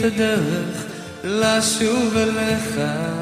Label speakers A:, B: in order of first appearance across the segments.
A: הדרך לשוב אליך,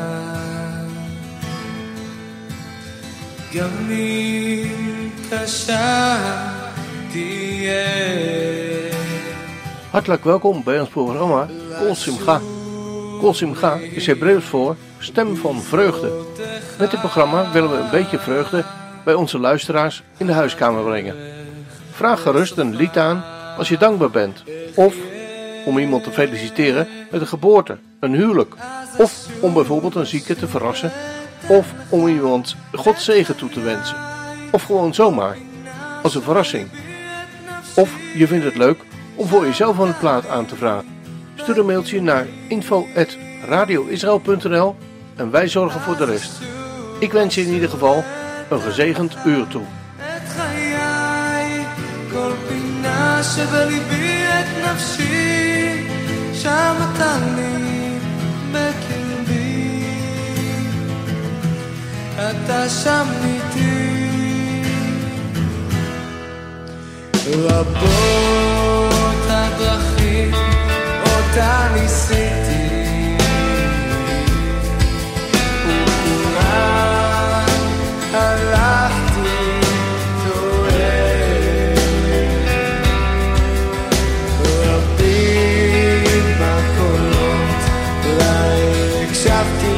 A: גם אם קשה תהיה.
B: Hartelijk welkom bij ons programma Kol Simcha. Kol Simcha is Hebreeuws voor stem van vreugde. Met dit programma willen we een beetje vreugde bij onze luisteraars in de huiskamer brengen. Vraag gerust een lied aan als je dankbaar bent. Of om iemand te feliciteren met een geboorte, een huwelijk. Of om bijvoorbeeld een zieke te verrassen. Of om iemand Gods zegen toe te wensen. Of gewoon zomaar, als een verrassing. Of je vindt het leuk om voor jezelf een plaat aan te vragen. Stuur een mailtje naar info@radioisrael.nl en wij zorgen voor de rest. Ik wens je in ieder geval een gezegend uur toe.
A: אתה שם איתי רבות הדרכים אותה ניסיתי וכולן הלכתי טועה רבים בקולות אולי הקשבתי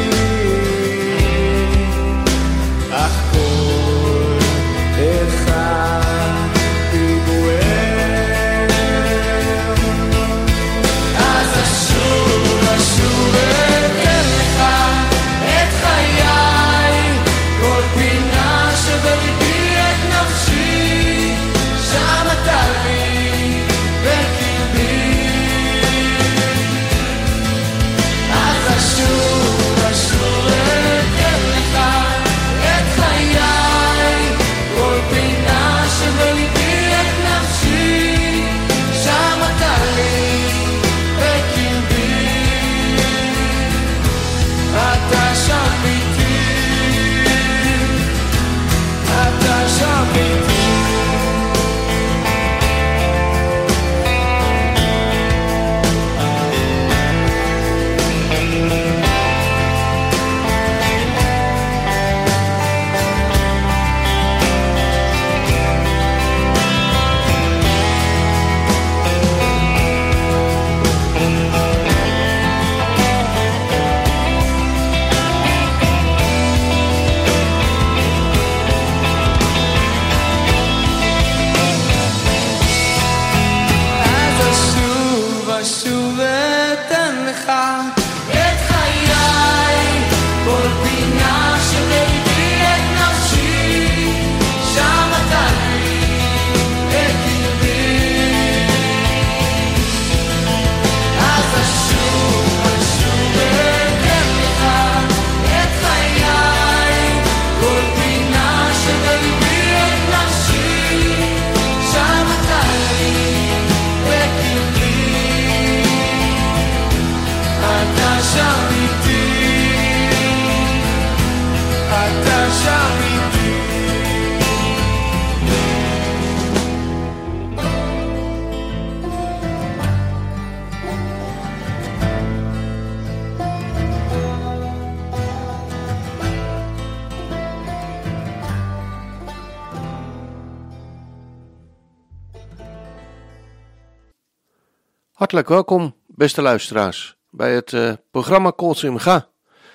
B: Hartelijk welkom, beste luisteraars, bij het programma Kol Simcha.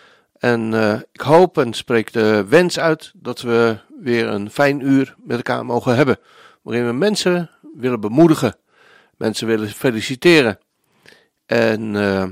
B: En ik hoop en spreek de wens uit dat we weer een fijn uur met elkaar mogen hebben. Waarin we mensen willen bemoedigen, mensen willen feliciteren. En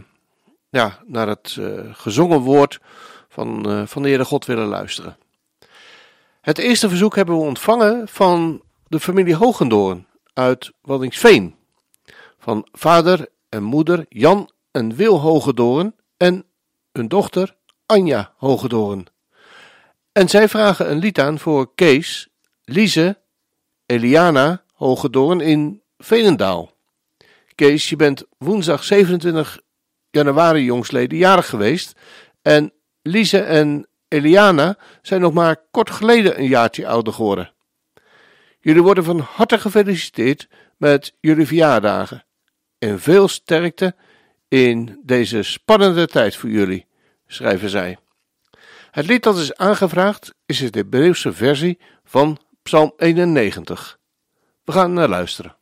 B: naar het gezongen woord van de Heere God willen luisteren. Het eerste verzoek hebben we ontvangen van de familie Hogendoorn uit Waddinxveen. Van vader en moeder Jan en Wil Hogendoorn en hun dochter Anja Hogendoorn. En zij vragen een lied aan voor Kees, Lise, Eliana Hogendoorn in Veenendaal. Kees, je bent woensdag 27 januari jongstleden jarig geweest en Lise en Eliana zijn nog maar kort geleden een jaartje ouder geworden. Jullie worden van harte gefeliciteerd met jullie verjaardagen. En veel sterkte in deze spannende tijd voor jullie, schrijven zij. Het lied dat is aangevraagd is de Hebreeuwse versie van Psalm 91. We gaan naar luisteren.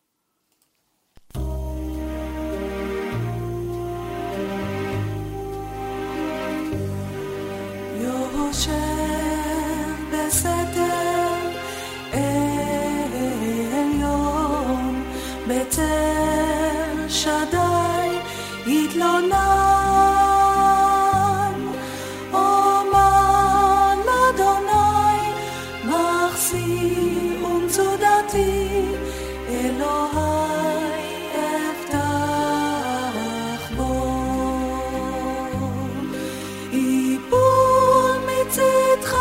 C: בצל שדי יתלונן אומן לאדוני מחסי ומצודתי אלוהי אפתח בו יפול מצדך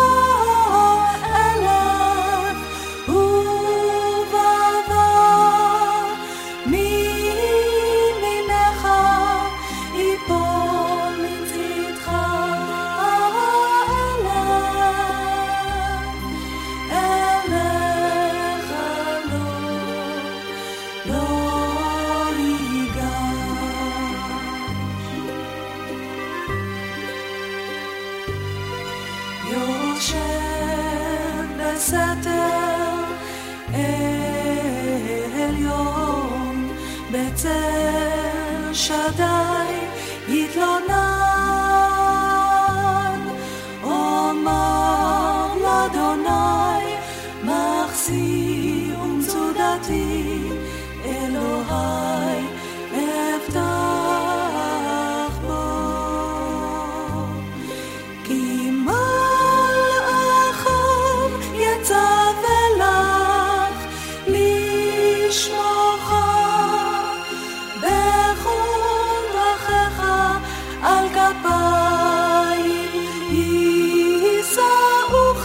C: בסתר עליון בצל שדי יתלונן אומר לאדוני מחסי ומצודתי אלוהי אפתח בו כי יצב אלך לשמוך בכל דרכיך על כפיים יישאוך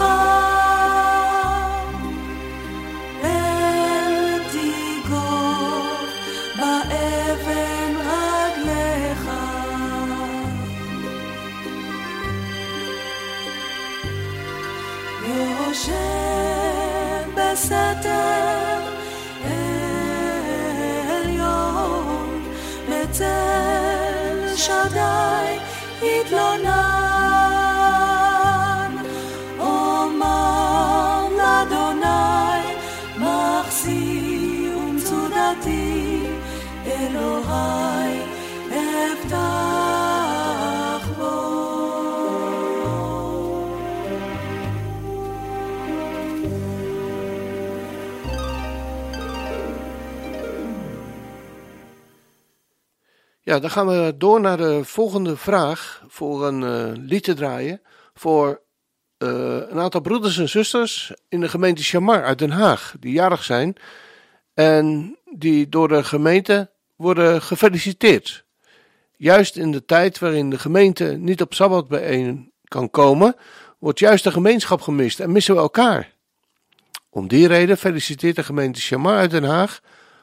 C: אל תיגור באבן רגליך יושב בסתר עליון בצל שדי יתלונן אומר לאדוני מחסי ומצודתי אלוהי אפתח בו
B: Ja, dan gaan we door naar de volgende vraag voor een lied te draaien voor een aantal broeders en zusters in de gemeente Shamar uit Den Haag, die jarig zijn en die door de gemeente worden gefeliciteerd. Juist in de tijd waarin de gemeente niet op Sabbat bijeen kan komen, wordt juist de gemeenschap gemist en missen we elkaar. Om die reden feliciteert de gemeente Shamar uit Den Haag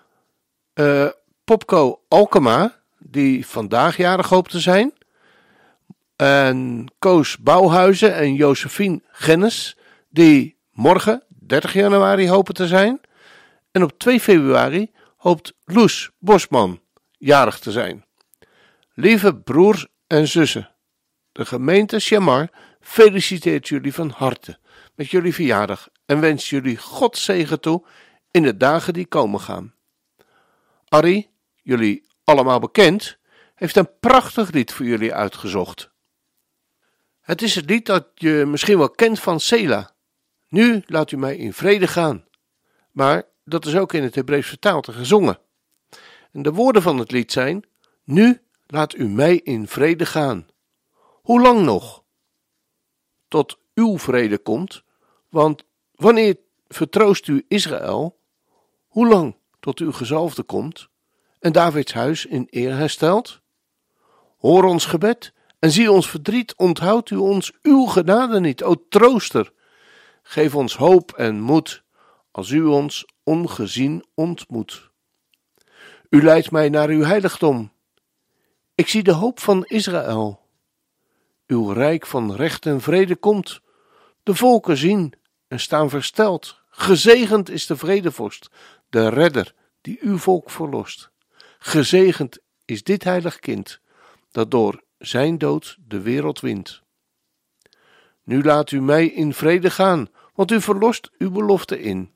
B: Popco Alkema, die vandaag jarig hoopt te zijn, en Koos Bouwhuizen en Josephine Gennis, die morgen, 30 januari, hopen te zijn. En op 2 februari hoopt Loes Bosman jarig te zijn. Lieve broers en zussen, de gemeente Shamar feliciteert jullie van harte met jullie verjaardag en wenst jullie Gods zegen toe in de dagen die komen gaan. Arie, jullie allemaal bekend, heeft een prachtig lied voor jullie uitgezocht. Het is het lied dat je misschien wel kent van Sela. Nu laat u mij in vrede gaan. Maar dat is ook in het Hebreeuws vertaald en gezongen. En de woorden van het lied zijn: nu laat u mij in vrede gaan. Hoe lang nog? Tot uw vrede komt, want wanneer vertroost u Israël? Hoe lang tot uw gezalfde komt en Davids huis in eer herstelt? Hoor ons gebed en zie ons verdriet, onthoudt u ons uw genade niet, o trooster. Geef ons hoop en moed, als u ons ongezien ontmoet. U leidt mij naar uw heiligdom. Ik zie de hoop van Israël. Uw rijk van recht en vrede komt. De volken zien en staan versteld. Gezegend is de vredevorst, de redder die uw volk verlost. Gezegend is dit heilig kind, dat door zijn dood de wereld wint. Nu laat u mij in vrede gaan, want u verlost uw belofte in.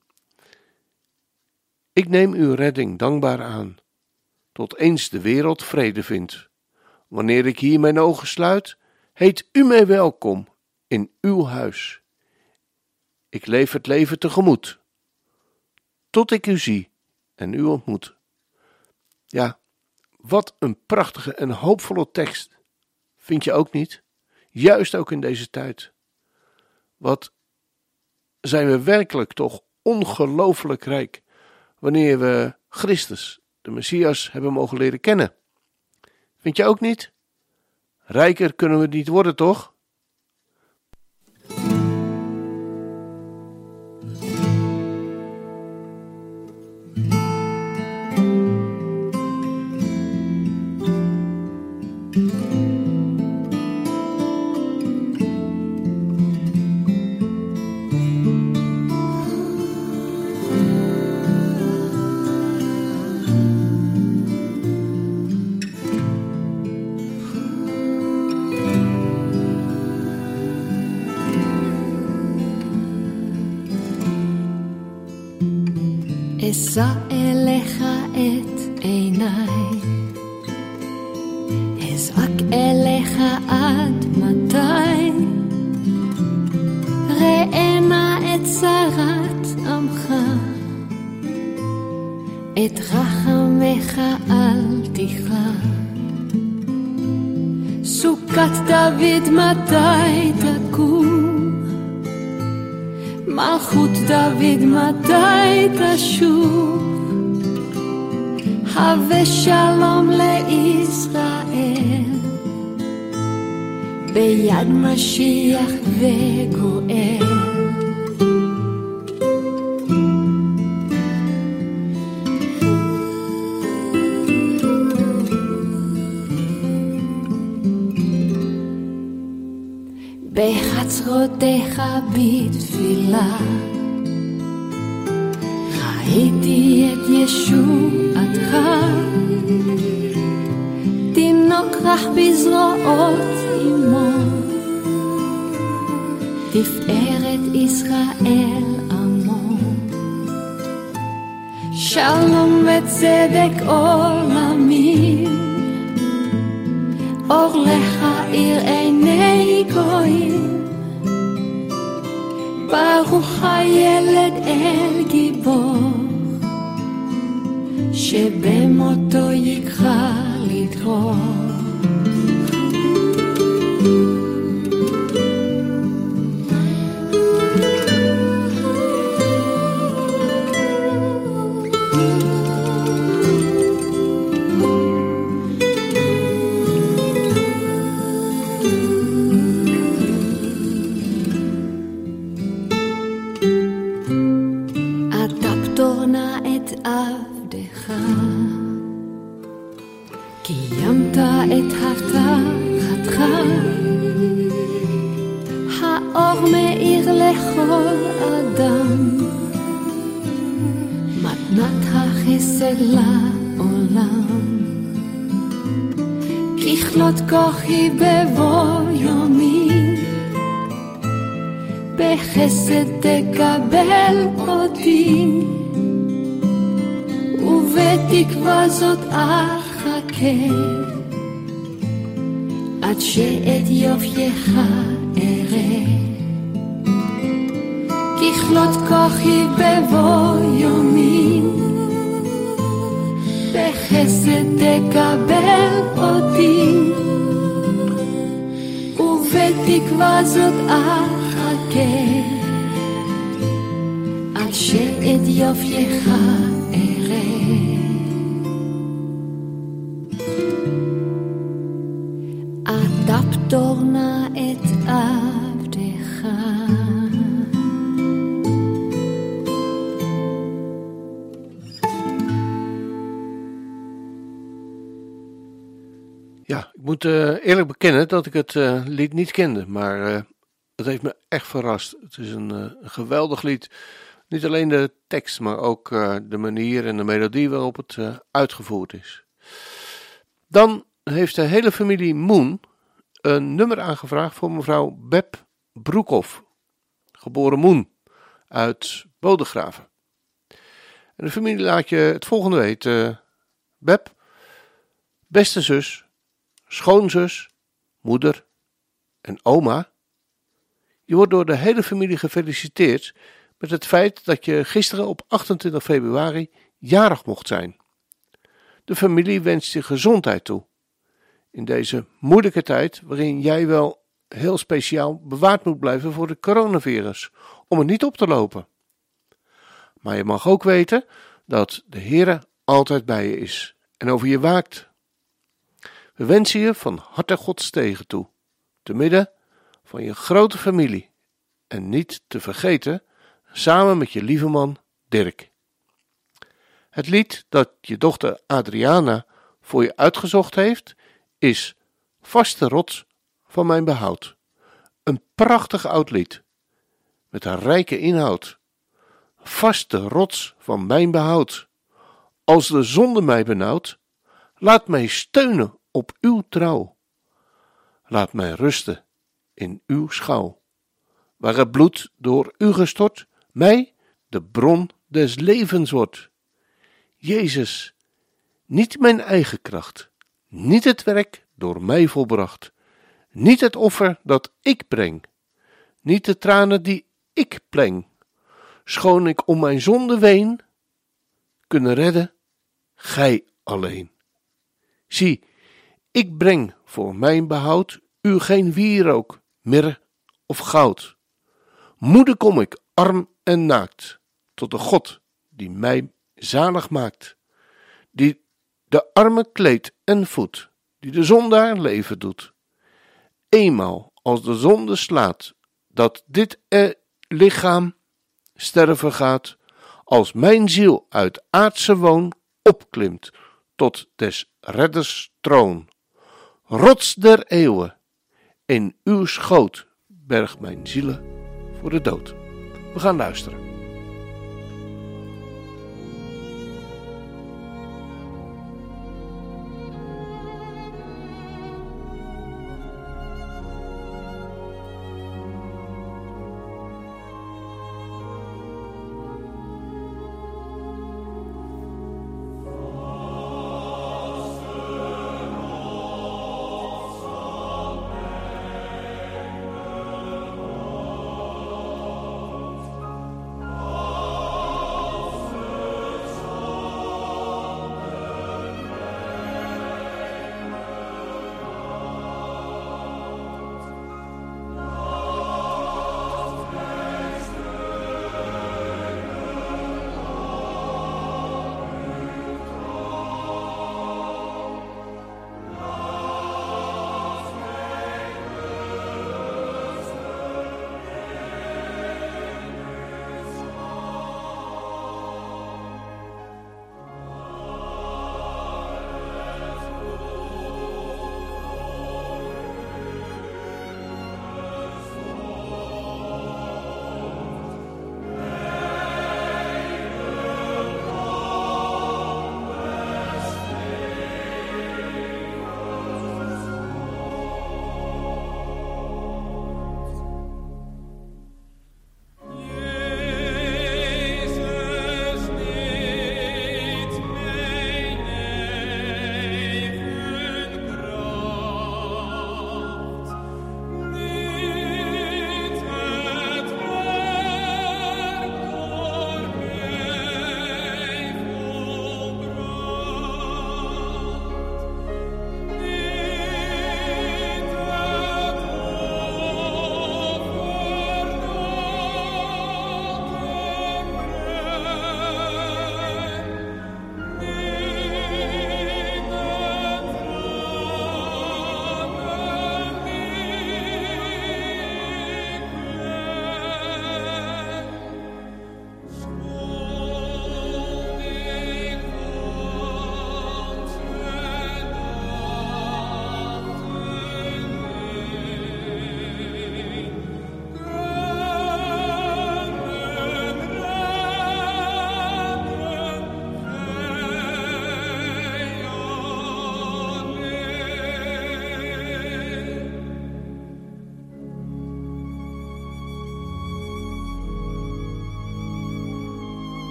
B: Ik neem uw redding dankbaar aan, tot eens de wereld vrede vindt. Wanneer ik hier mijn ogen sluit, heet u mij welkom in uw huis. Ik leef het leven tegemoet, tot ik u zie en u ontmoet. Ja, wat een prachtige en hoopvolle tekst. Vind je ook niet? Juist ook in deze tijd. Wat zijn we werkelijk toch ongelooflijk rijk wanneer we Christus, de Messias, hebben mogen leren kennen. Vind je ook niet? Rijker kunnen we niet worden, toch?
C: אשא אליך את עיניי, אזעק אליך עד מתי, ראה נא את צרת עמך, את רחמך אל תכלה. סוכת דוד מתי תקום, מלכות דוד מתי תשוב, הווה שלום לישראל, ביד משיח וגואל. בחצרותיך בתפילה ראיתי את ישועתך, תינוק רך בזרועות אמו, תפארת ישראל עמו. שלום וצדק עולמים, אור לך עיר עיני גויים, ברוך הילד אל גיבור, שבמותו יקרא לדרור. קיימת את הבטחתך, האור מאיר לכל אדם, מתנת החסד לעולם. ככלות כוחי בבוא יומי, בחסד תקבל אותי, ובתקווה זאת אחכה, עד שאת יופייך אראה. ככלות כוחי בבוא יומי, בחסד תקבל אותי, ובתקווה זאת אחכה, עד שאת יופייך אראה. אתה פטור נא את עבדך.
B: Ja, ik moet eerlijk bekennen dat ik het lied niet kende, maar het heeft me echt verrast. Het is een geweldig lied. Niet alleen de tekst, maar ook de manier en de melodie waarop het uitgevoerd is. Dan heeft de hele familie Moen een nummer aangevraagd voor mevrouw Beb Broekhoff, geboren Moen, uit Bodegraven. En de familie laat je het volgende weten. Beb, beste zus, schoonzus, moeder en oma. Je wordt door de hele familie gefeliciteerd met het feit dat je gisteren op 28 februari jarig mocht zijn. De familie wenst je gezondheid toe. In deze moeilijke tijd waarin jij wel heel speciaal bewaard moet blijven voor de coronavirus, om het niet op te lopen. Maar je mag ook weten dat de Heere altijd bij je is en over je waakt. We wensen je van harte Gods zegen toe, te midden van je grote familie en niet te vergeten, samen met je lieve man Dirk. Het lied dat je dochter Adriana voor je uitgezocht heeft, is Vaste rots van mijn behoud. Een prachtig oud lied, met een rijke inhoud. Vaste rots van mijn behoud. Als de zonde mij benauwt, laat mij steunen op uw trouw. Laat mij rusten in uw schouw, waar het bloed door u gestort, mij de bron des levens wordt. Jezus, niet mijn eigen kracht, niet het werk door mij volbracht, niet het offer dat ik breng, niet de tranen die ik pleng, schoon ik om mijn zonde ween, kunnen redden, gij alleen. Zie, ik breng voor mijn behoud u geen wierook, mirre of goud. Moede kom ik, arm en naakt, tot de God die mij zalig maakt, die de arme kleedt en voedt, die de zondaar leven doet. Eenmaal als de zonde slaat, dat dit lichaam sterven gaat, als mijn ziel uit aardse woon opklimt tot des redders troon. Rots der eeuwen, in uw schoot berg mijn zielen voor de dood. We gaan luisteren.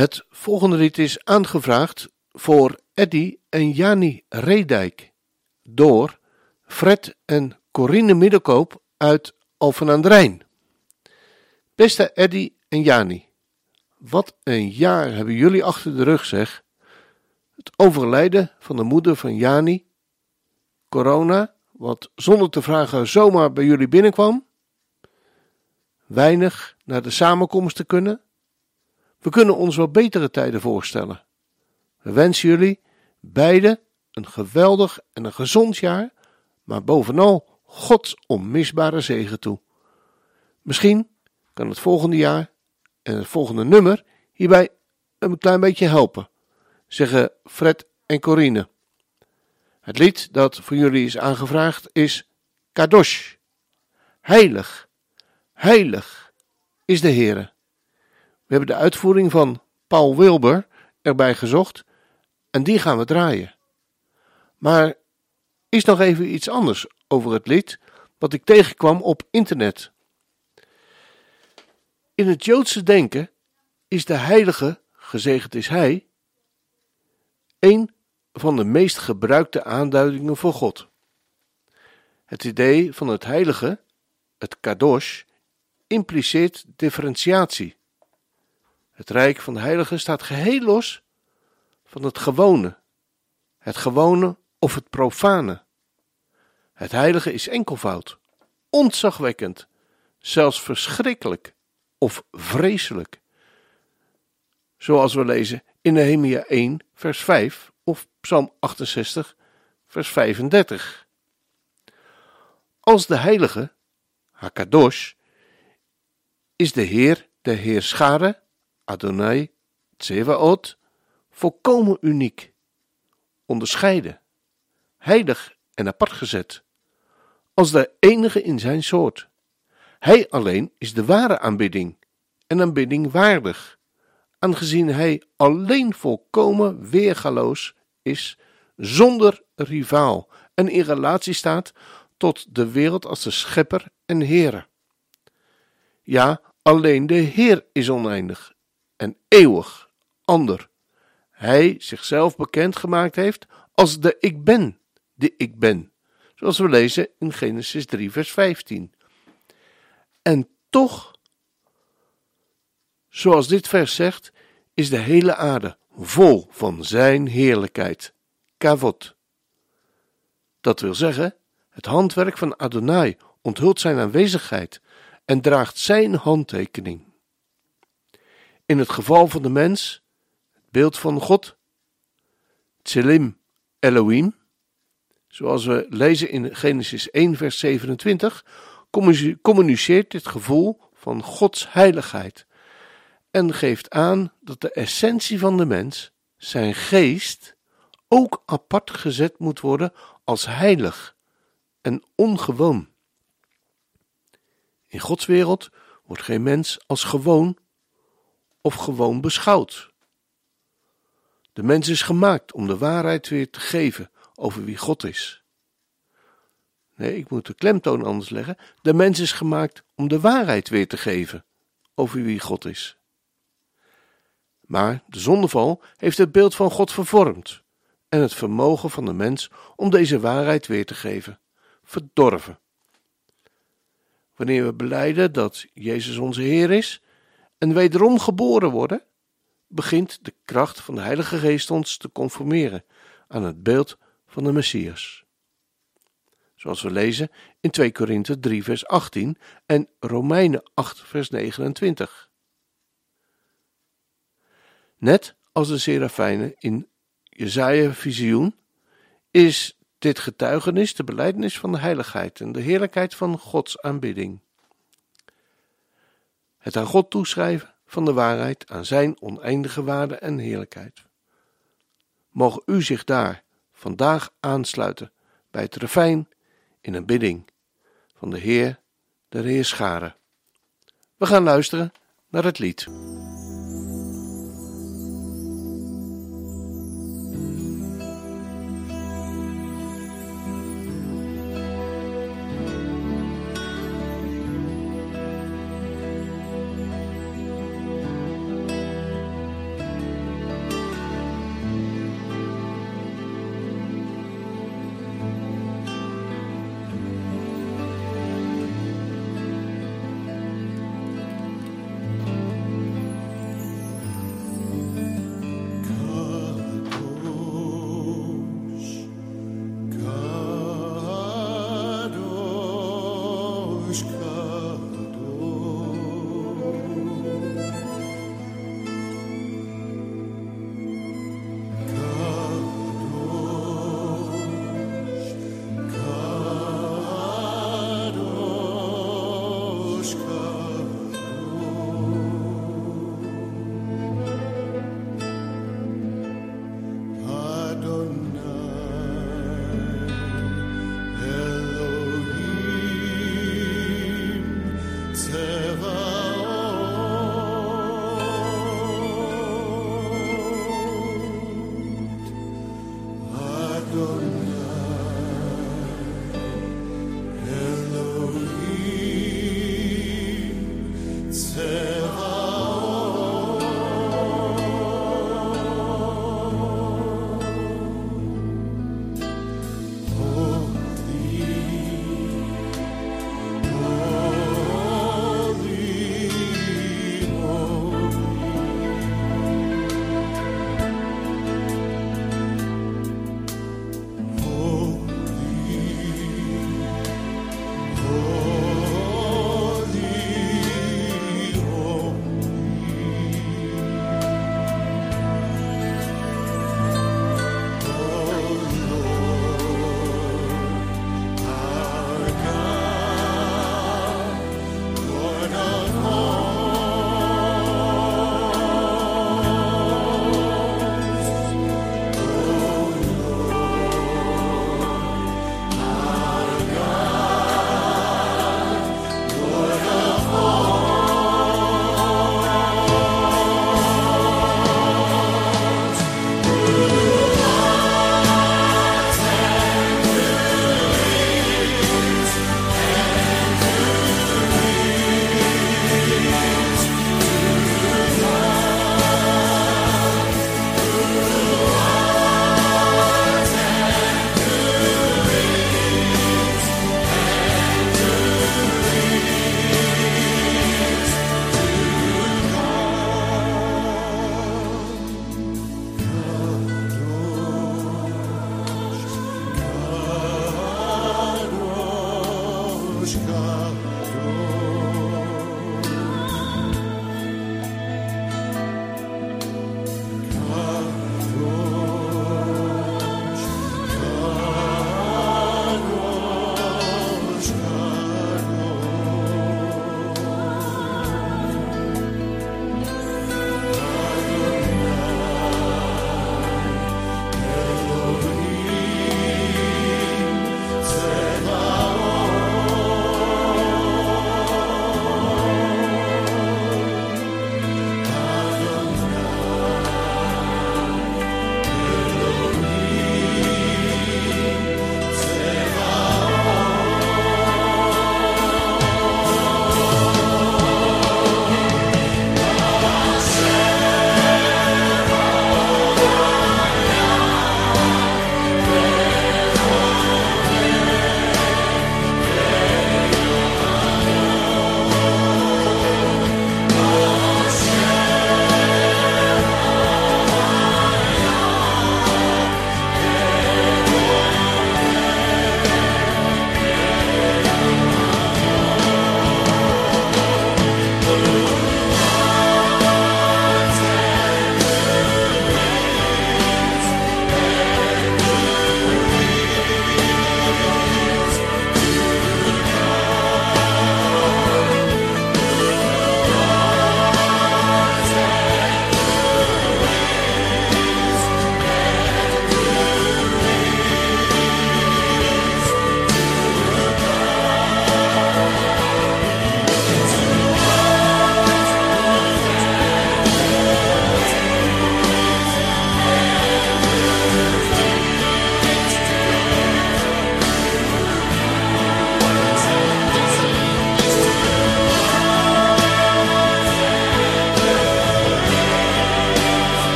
B: Het volgende lied is aangevraagd voor Eddy en Jani Redijk door Fred en Corine Middelkoop uit Alphen aan den Rijn. Beste Eddy en Jani, wat een jaar hebben jullie achter de rug, zeg. Het overlijden van de moeder van Jani, corona, wat zonder te vragen zomaar bij jullie binnenkwam, weinig naar de samenkomsten kunnen. We kunnen ons wel betere tijden voorstellen. We wensen jullie beiden een geweldig en een gezond jaar, maar bovenal Gods onmisbare zegen toe. Misschien kan het volgende jaar en het volgende nummer hierbij een klein beetje helpen, zeggen Fred en Corine. Het lied dat voor jullie is aangevraagd is Kadosh. Heilig, heilig is de Heere. We hebben de uitvoering van Paul Wilber erbij gezocht en die gaan we draaien. Maar is nog even iets anders over het lied wat ik tegenkwam op internet. In het Joodse denken is de heilige, gezegend is hij, een van de meest gebruikte aanduidingen voor God. Het idee van het heilige, het kadosh, impliceert differentiatie. Het rijk van de heilige staat geheel los van het gewone of het profane. Het heilige is enkelvoud, ontzagwekkend, zelfs verschrikkelijk of vreselijk. Zoals we lezen in Nehemia 1 vers 5 of Psalm 68 vers 35. Als de heilige, Hakadosh, is de Heer, de Heerschare, Adonai, Tsevaot, volkomen uniek, onderscheiden, heilig en apart gezet, als de enige in zijn soort. Hij alleen is de ware aanbidding en aanbidding waardig, aangezien hij alleen volkomen weergaloos is, zonder rivaal en in relatie staat tot de wereld als de schepper en Heere. Ja, alleen de Heer is oneindig en eeuwig ander. Hij zichzelf bekendgemaakt heeft als de ik ben, zoals we lezen in Genesis 3 vers 15. En toch, zoals dit vers zegt, is de hele aarde vol van zijn heerlijkheid, kavod. Dat wil zeggen, het handwerk van Adonai onthult zijn aanwezigheid en draagt zijn handtekening. In het geval van de mens, het beeld van God, Tselem Elohim, zoals we lezen in Genesis 1 vers 27, communiceert dit gevoel van Gods heiligheid en geeft aan dat de essentie van de mens, zijn geest, ook apart gezet moet worden als heilig en ongewoon. In Gods wereld wordt geen mens als gewoon of gewoon beschouwd. De mens is gemaakt om de waarheid weer te geven over wie God is. Nee, ik moet de klemtoon anders leggen. De mens is gemaakt om de waarheid weer te geven over wie God is. Maar de zondeval heeft het beeld van God vervormd en het vermogen van de mens om deze waarheid weer te geven verdorven. Wanneer we belijden dat Jezus onze Heer is en wederom geboren worden, begint de kracht van de Heilige Geest ons te conformeren aan het beeld van de Messias. Zoals we lezen in 2 Korinthe 3 vers 18 en Romeinen 8 vers 29. Net als de serafijnen in Jesaja visioen is dit getuigenis de belijdenis van de heiligheid en de heerlijkheid van Gods aanbidding. Het aan God toeschrijven van de waarheid aan zijn oneindige waarde en heerlijkheid. Mogen u zich daar vandaag aansluiten bij het refrein in een bidding van de Heer der Heerscharen. We gaan luisteren naar het lied.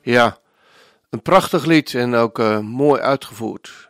B: Ja, een prachtig lied en ook mooi uitgevoerd.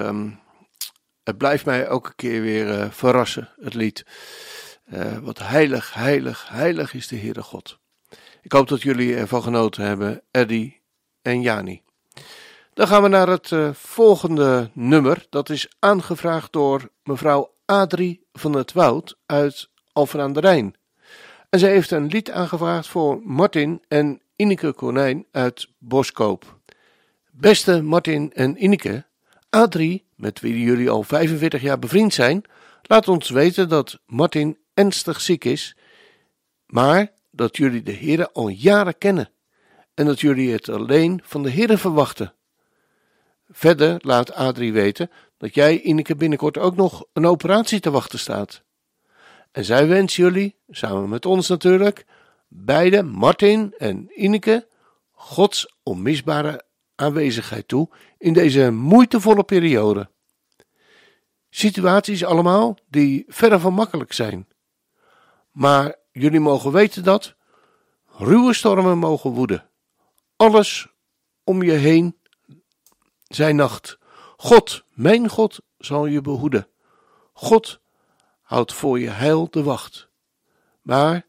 B: Het blijft mij elke keer weer verrassen, het lied. Wat heilig, heilig, heilig is de Heere God. Ik hoop dat jullie ervan genoten hebben, Eddie en Jani. Dan gaan we naar het volgende nummer. Dat is aangevraagd door mevrouw Adrie van het Woud uit Alphen aan de Rijn. En zij heeft een lied aangevraagd voor Martin en Ineke Konijn uit Boskoop. Beste Martin en Ineke, Adrie, met wie jullie al 45 jaar bevriend zijn, laat ons weten dat Martin ernstig ziek is, maar dat jullie de Heere al jaren kennen en dat jullie het alleen van de Heere verwachten. Verder laat Adrie weten dat jij, Ineke, binnenkort ook nog een operatie te wachten staat. En zij wensen jullie, samen met ons natuurlijk, beide Martin en Ineke, Gods onmisbare aanwezigheid toe in deze moeitevolle periode. Situaties allemaal die verre van makkelijk zijn. Maar jullie mogen weten dat ruwe stormen mogen woeden. Alles om je heen zij nacht. God, mijn God, zal je behoeden. God houdt voor je heil de wacht. Maar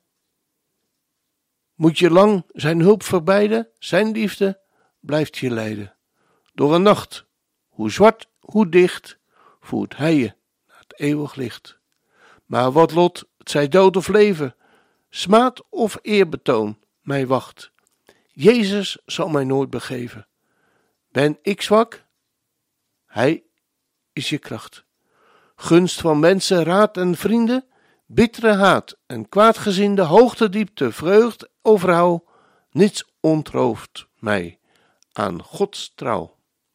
B: moet je lang zijn hulp verbijden, zijn liefde blijft je leiden. Door een nacht, hoe zwart, hoe dicht, voert hij je naar het eeuwig licht. Maar wat lot, het zij dood of leven, smaad of eerbetoon, mij wacht. Jezus zal mij nooit begeven. Ben ik zwak? Hij is je kracht. Gunst van mensen, raad en vrienden, bittere haat en kwaadgezinde, hoogte, diepte, vreugd, overhou, niets ontrooft mij aan Gods trouw.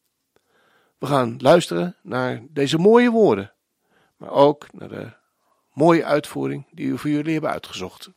B: We gaan luisteren naar deze mooie woorden, maar ook naar de mooie uitvoering die we voor jullie hebben uitgezocht.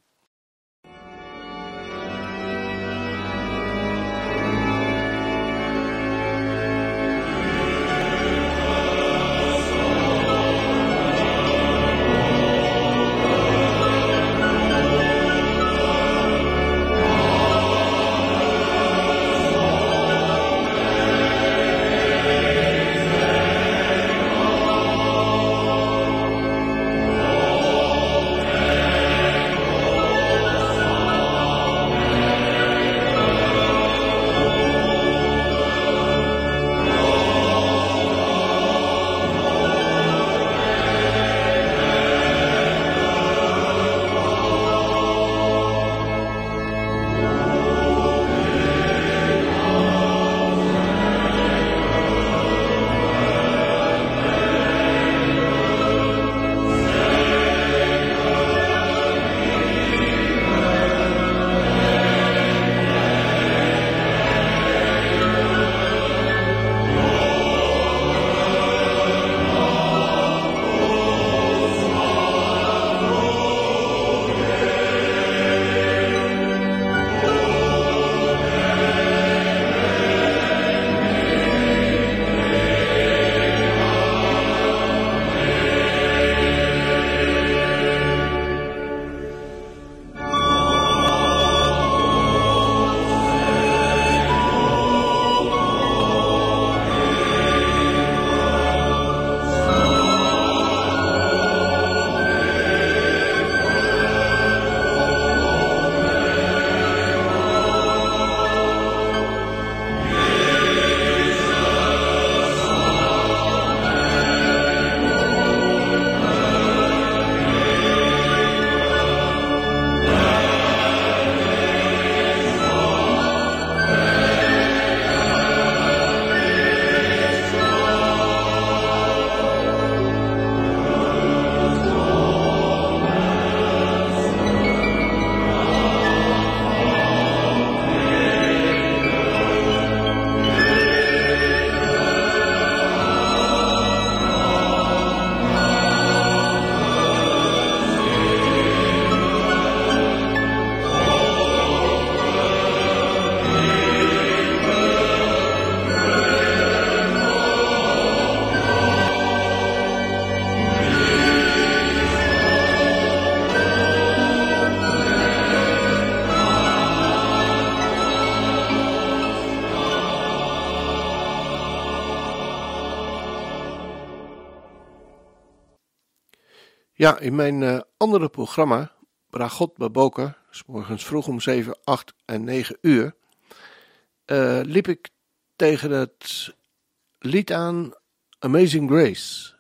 B: Ja, in mijn andere programma, Bragot Baboker, 's morgens vroeg om 7, 8 en 9 uur, liep ik tegen het lied aan Amazing Grace.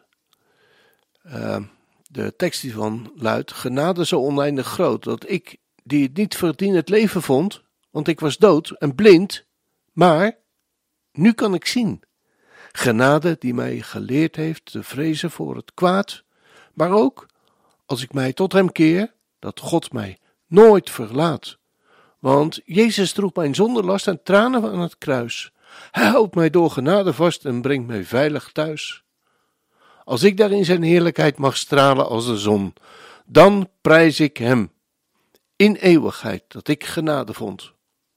B: De tekst hiervan luidt: genade zo oneindig groot, dat ik, die het niet verdien, het leven vond, want ik was dood en blind, maar nu kan ik zien. Genade die mij geleerd heeft te vrezen voor het kwaad, maar ook, als ik mij tot hem keer, dat God mij nooit verlaat. Want Jezus droeg mijn zondenlast en tranen aan het kruis. Hij houdt mij door genade vast en brengt mij veilig thuis. Als ik daar in zijn heerlijkheid mag stralen als de zon, dan prijs ik hem in eeuwigheid dat ik genade vond.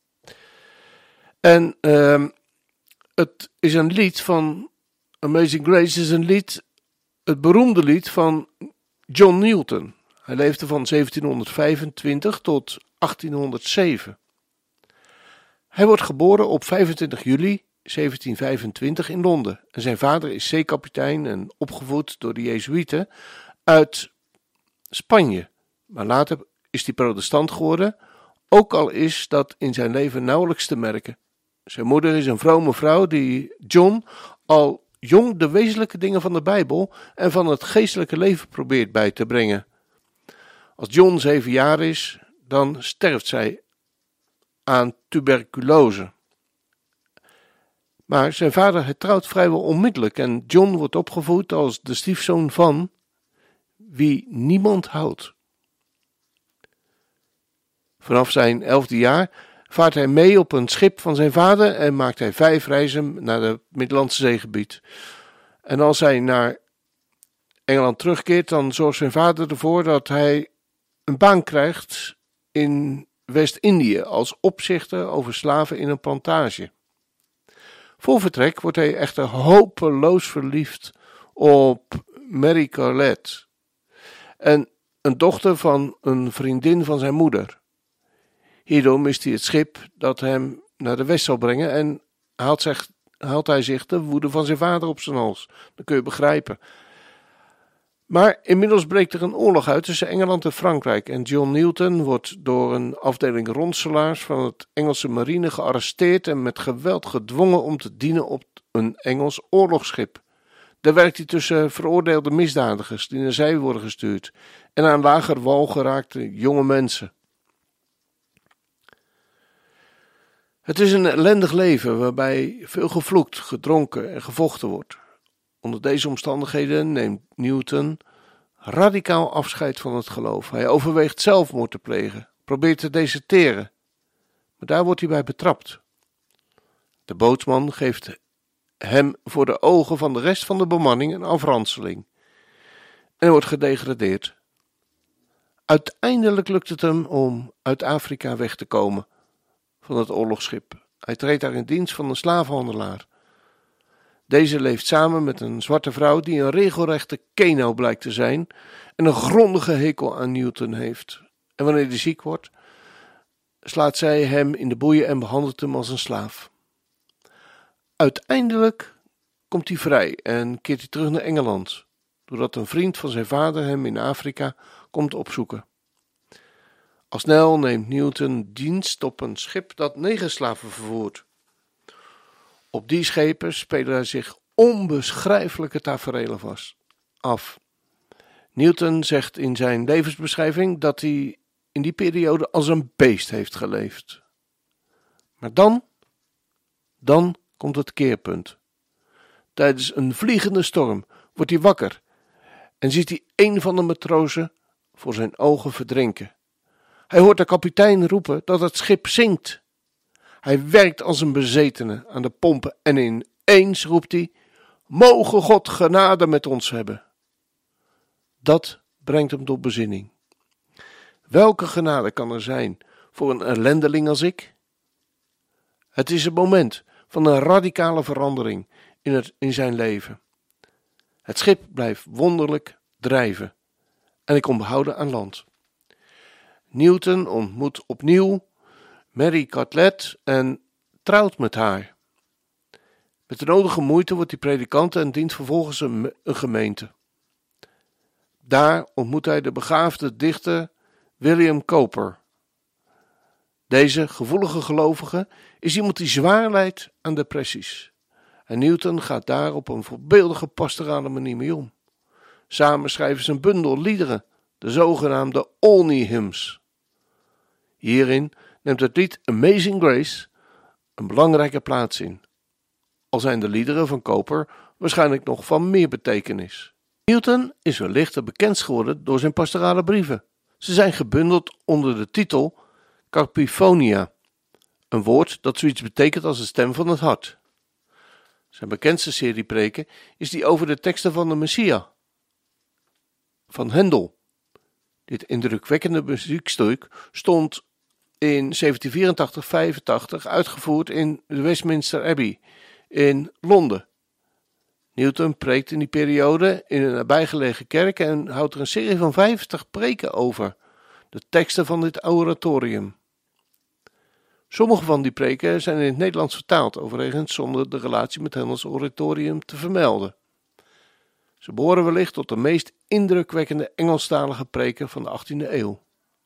B: En het is een lied van Amazing Grace, is een lied, het beroemde lied van John Newton. Hij leefde van 1725 tot 1807. Hij wordt geboren op 25 juli 1725 in Londen. En zijn vader is zeekapitein en opgevoed door de Jezuïeten uit Spanje. Maar later is hij protestant geworden, ook al is dat in zijn leven nauwelijks te merken. Zijn moeder is een vrome vrouw die John al jong de wezenlijke dingen van de Bijbel en van het geestelijke leven probeert bij te brengen. Als John 7 jaar is, dan sterft zij aan tuberculose. Maar zijn vader hertrouwt vrijwel onmiddellijk en John wordt opgevoed als de stiefzoon van wie niemand houdt. Vanaf zijn 11e jaar vaart hij mee op een schip van zijn vader en maakt hij 5 reizen naar het Middellandse Zeegebied. En als hij naar Engeland terugkeert, dan zorgt zijn vader ervoor dat hij een baan krijgt in West-Indië als opzichter over slaven in een plantage. Voor vertrek wordt hij echter hopeloos verliefd op Mary Colette, en een dochter van een vriendin van zijn moeder. Hierdoor mist hij het schip dat hem naar de west zal brengen en haalt hij zich de woede van zijn vader op zijn hals. Dat kun je begrijpen. Maar inmiddels breekt er een oorlog uit tussen Engeland en Frankrijk en John Newton wordt door een afdeling ronselaars van het Engelse marine gearresteerd en met geweld gedwongen om te dienen op een Engels oorlogsschip. Daar werkt hij tussen veroordeelde misdadigers die naar zee worden gestuurd en aan lager wal geraakte jonge mensen. Het is een ellendig leven waarbij veel gevloekt, gedronken en gevochten wordt. Onder deze omstandigheden neemt Newton radicaal afscheid van het geloof. Hij overweegt zelfmoord te plegen, probeert te deserteren, maar daar wordt hij bij betrapt. De bootsman geeft hem voor de ogen van de rest van de bemanning een afranseling en hij wordt gedegradeerd. Uiteindelijk lukt het hem om uit Afrika weg te komen van het oorlogsschip. Hij treedt daar in dienst van een slavenhandelaar. Deze leeft samen met een zwarte vrouw die een regelrechte keno blijkt te zijn en een grondige hekel aan Newton heeft. En wanneer hij ziek wordt, slaat zij hem in de boeien en behandelt hem als een slaaf. Uiteindelijk komt hij vrij en keert hij terug naar Engeland, doordat een vriend van zijn vader hem in Afrika komt opzoeken. Al snel neemt Newton dienst op een schip dat 9 slaven vervoert. Op die schepen spelen er zich onbeschrijfelijke taferelen af. Newton zegt in zijn levensbeschrijving dat hij in die periode als een beest heeft geleefd. Maar dan komt het keerpunt. Tijdens een vliegende storm wordt hij wakker en ziet hij een van de matrozen voor zijn ogen verdrinken. Hij hoort de kapitein roepen dat het schip zinkt. Hij werkt als een bezetene aan de pompen en ineens roept hij: mogen God genade met ons hebben. Dat brengt hem tot bezinning. Welke genade kan er zijn voor een ellendeling als ik? Het is een moment van een radicale verandering in zijn leven. Het schip blijft wonderlijk drijven en ik kom behouden aan land. Newton ontmoet opnieuw Mary Colette en trouwt met haar. Met de nodige moeite wordt hij predikant en dient vervolgens een gemeente. Daar ontmoet hij de begaafde dichter William Cowper. Deze gevoelige gelovige is iemand die zwaar lijdt aan depressies. En Newton gaat daar op een voorbeeldige pastorale manier mee om. Samen schrijven ze een bundel liederen, de zogenaamde Olney Hymns. Hierin neemt het lied Amazing Grace een belangrijke plaats in. Al zijn de liederen van Cowper waarschijnlijk nog van meer betekenis. Newton is wellicht het bekendst geworden door zijn pastorale brieven. Ze zijn gebundeld onder de titel Carpiphonia, een woord dat zoiets betekent als de stem van het hart. Zijn bekendste serie preken is die over de teksten van de Messia, van Handel. Dit indrukwekkende muziekstuk stond in 1784-85 uitgevoerd in de Westminster Abbey in Londen. Newton preekt in die periode in een nabijgelegen kerk en houdt er een serie van 50 preken over, de teksten van dit oratorium. Sommige van die preken zijn in het Nederlands vertaald, overigens zonder de relatie met Handels oratorium te vermelden. Ze behoren wellicht tot de meest indrukwekkende Engelstalige preken van de 18e eeuw.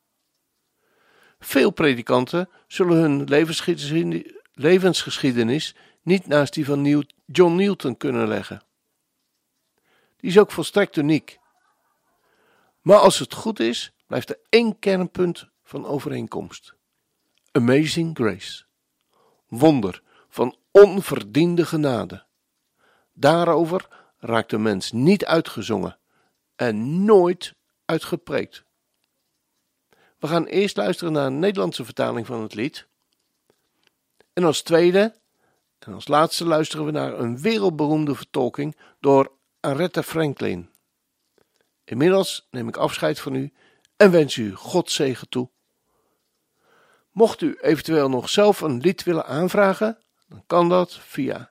B: Veel predikanten zullen hun levensgeschiedenis niet naast die van John Newton kunnen leggen. Die is ook volstrekt uniek. Maar als het goed is, blijft er één kernpunt van overeenkomst. Amazing Grace. Wonder van onverdiende genade. Daarover raakt de mens niet uitgezongen en nooit uitgepreekt. We gaan eerst luisteren naar een Nederlandse vertaling van het lied. En als tweede en als laatste luisteren we naar een wereldberoemde vertolking door Aretha Franklin. Inmiddels neem ik afscheid van u en wens u Gods zegen toe. Mocht u eventueel nog zelf een lied willen aanvragen, dan kan dat via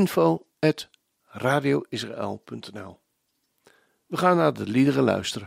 B: info@radioisrael.nl. We gaan naar de liederen luisteren.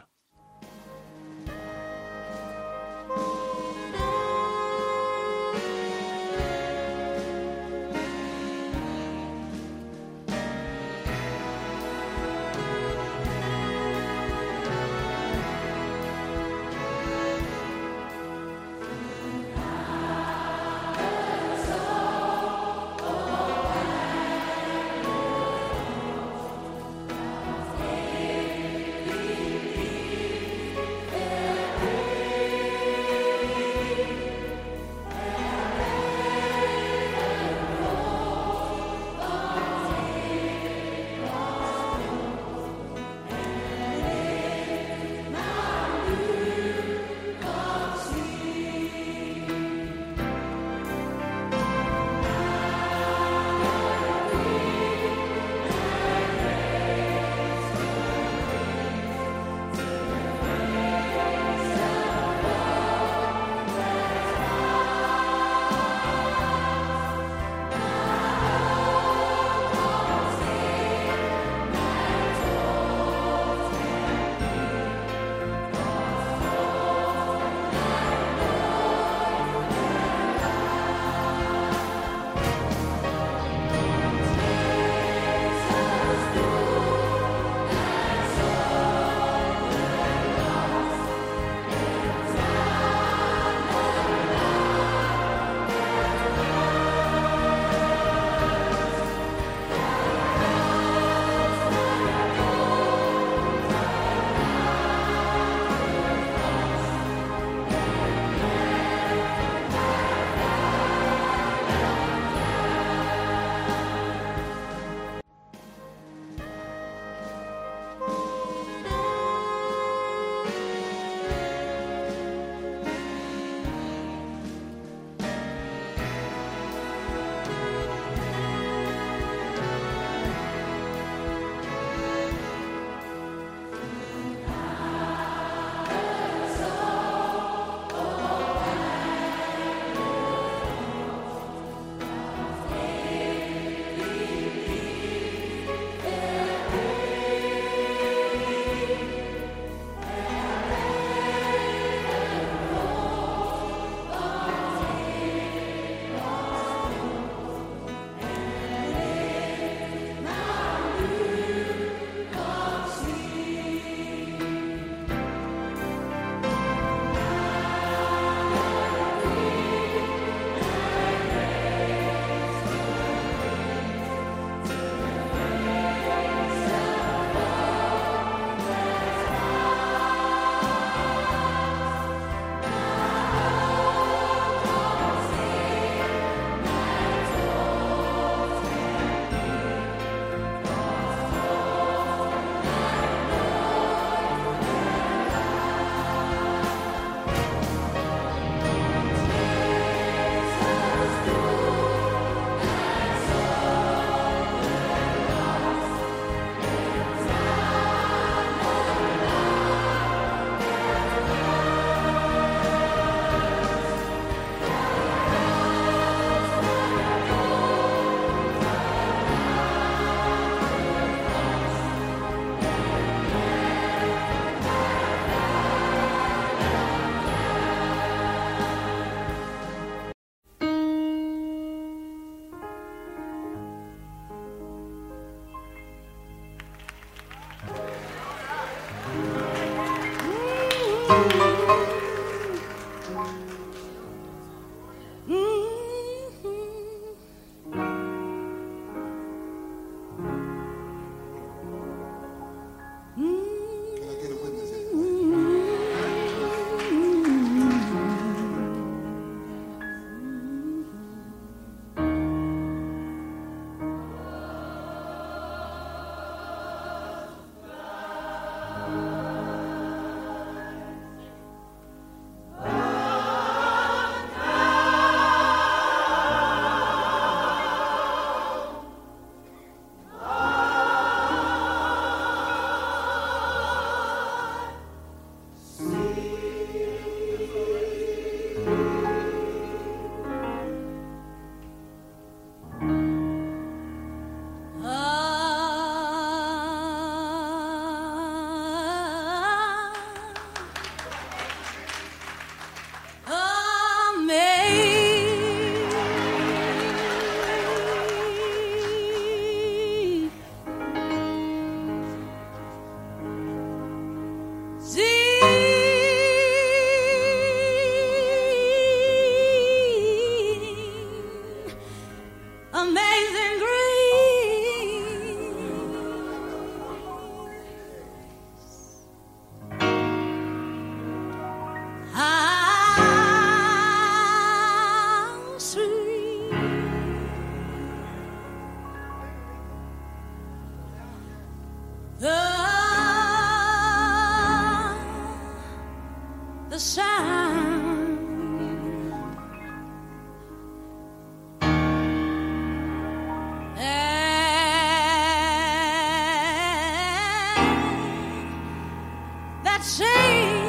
C: The sound that sings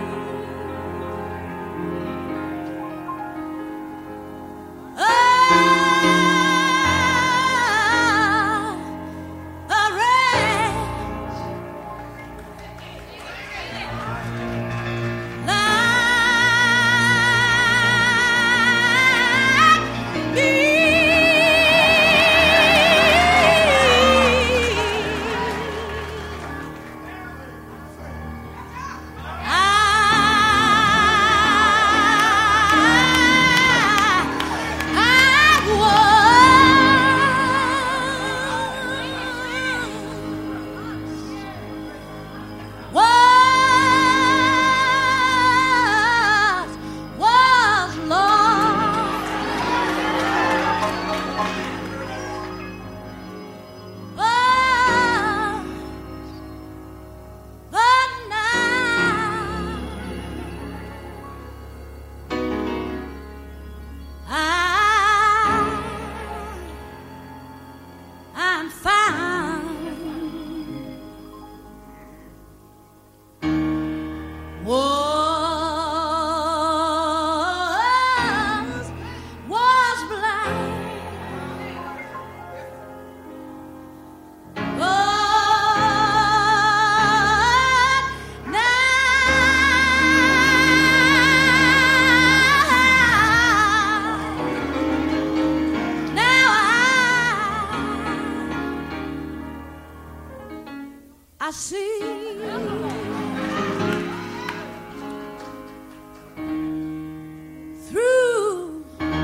C: I see through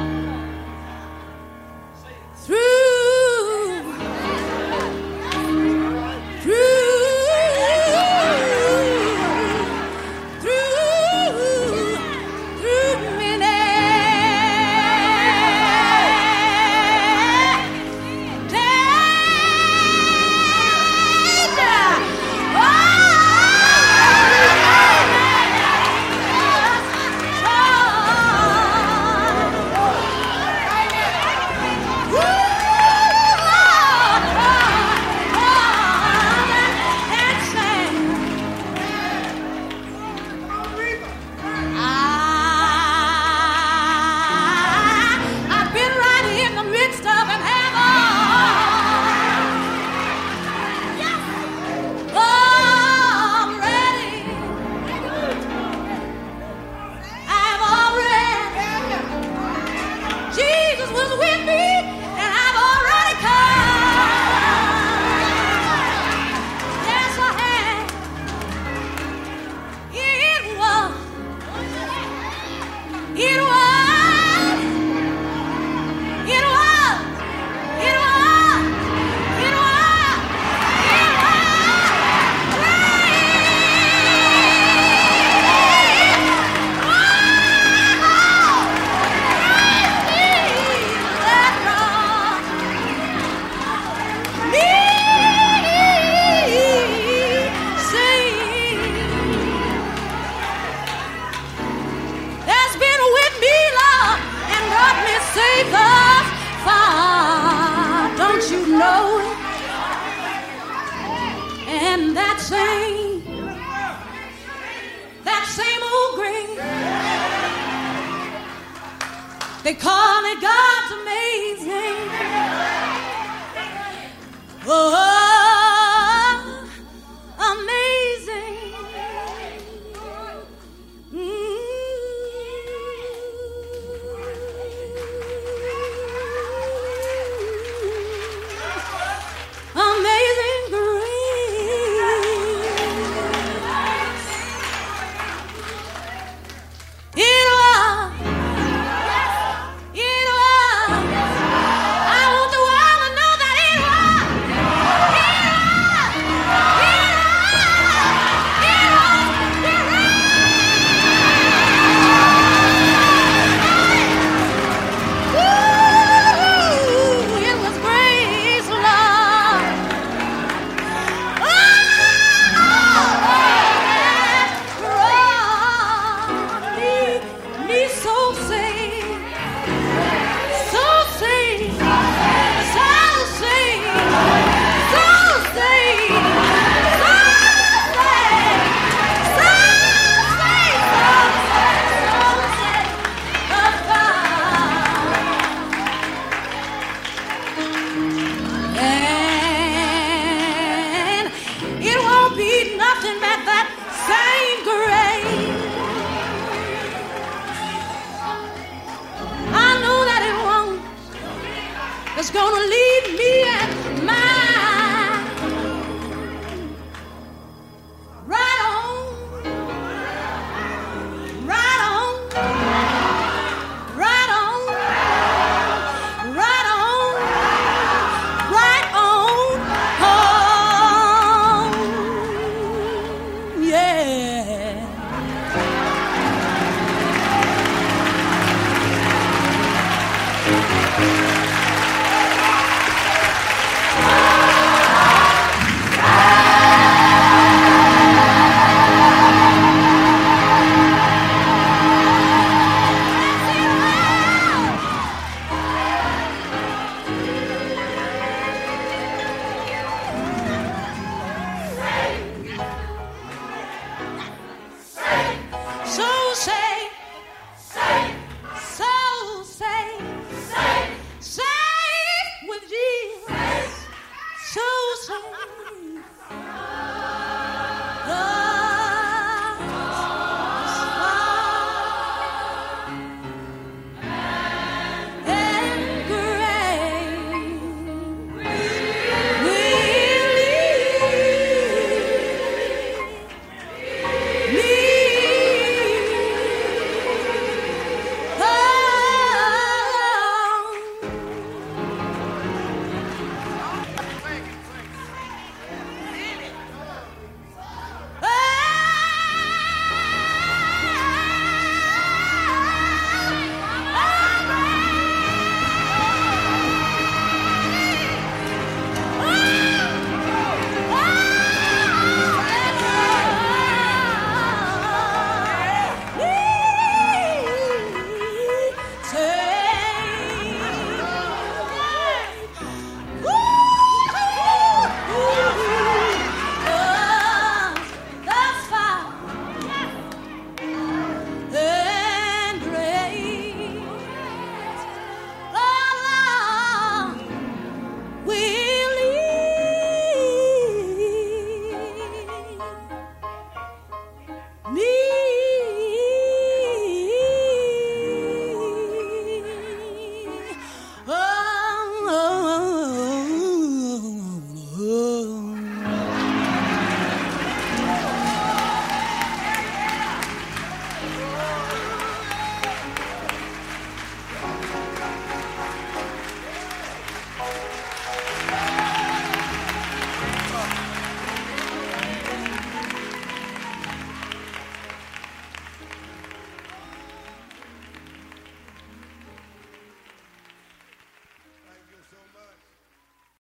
C: same old grave. They call it God's amazing. Oh, amazing. Amazing grace. It was. I want the world to know that it was. is gonna lead me